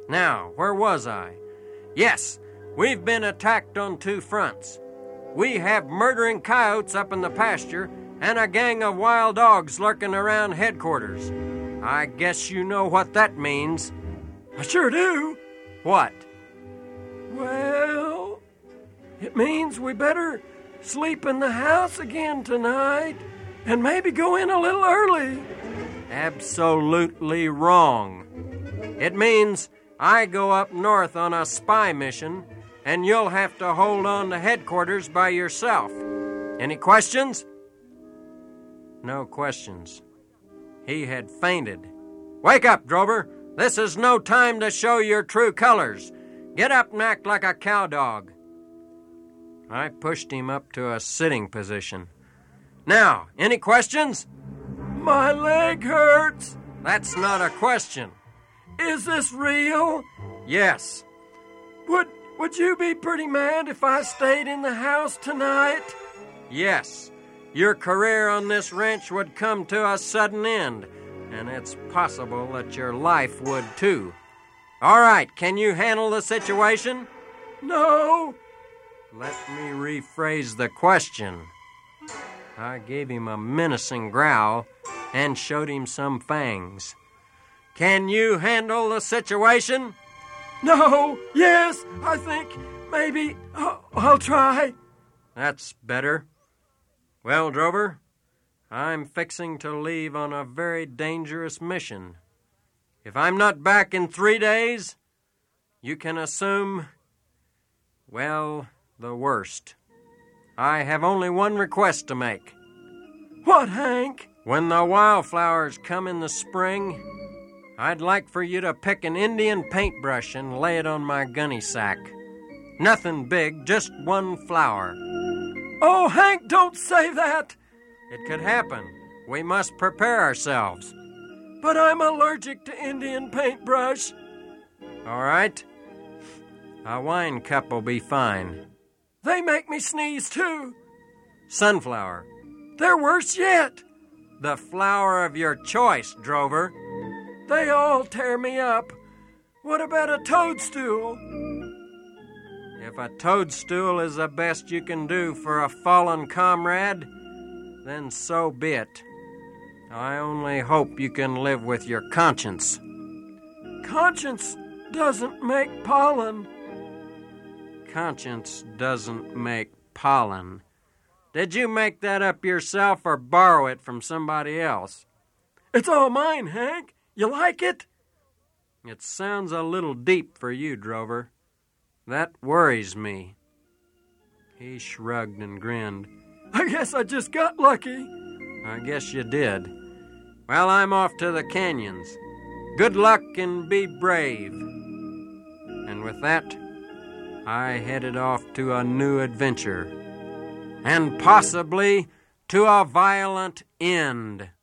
Now, where was I? Yes, we've been attacked on 2 fronts. We have murdering coyotes up in the pasture and a gang of wild dogs lurking around headquarters. I guess you know what that means. I sure do. What? Well, it means we better sleep in the house again tonight and maybe go in a little early. Absolutely wrong. It means I go up north on a spy mission, and you'll have to hold on to headquarters by yourself. Any questions? No questions. He had fainted. Wake up, Drover. This is no time to show your true colors. Get up and act like a cowdog. I pushed him up to a sitting position. Now, any questions? My leg hurts. That's not a question. Is this real? Yes. Would you be pretty mad if I stayed in the house tonight? Yes. Your career on this ranch would come to a sudden end, and it's possible that your life would too. All right, can you handle the situation? No. Let me rephrase the question. I gave him a menacing growl and showed him some fangs. Can you handle the situation? No. Yes, I think maybe I'll try. That's better. Well, Drover, I'm fixing to leave on a very dangerous mission. If I'm not back in 3 days, you can assume, well, the worst. I have only one request to make. What, Hank? When the wildflowers come in the spring, I'd like for you to pick an Indian paintbrush and lay it on my gunny sack. Nothing big, just one flower. Oh, Hank, don't say that. It could happen. We must prepare ourselves. But I'm allergic to Indian paintbrush. All right. A wine cup will be fine. They make me sneeze, too. Sunflower. They're worse yet. The flower of your choice, Drover. They all tear me up. What about a toadstool? If a toadstool is the best you can do for a fallen comrade, then so be it. I only hope you can live with your conscience. Conscience doesn't make pollen. Conscience doesn't make pollen. Did you make that up yourself or borrow it from somebody else? It's all mine, Hank. You like it? It sounds a little deep for you, Drover. That worries me. He shrugged and grinned. I guess I just got lucky. I guess you did. Well, I'm off to the canyons. Good luck and be brave. And with that, I headed off to a new adventure. And possibly to a violent end.